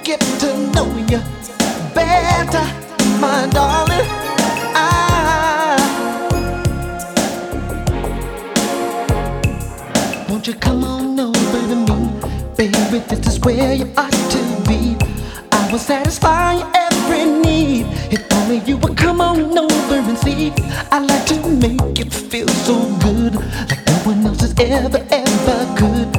get to know you better, my darling. Won't you come on over to me, baby? This is where you ought to be. I will satisfy your every need if only you would come on over and see. I like to make you feel so good, like no one else has ever could.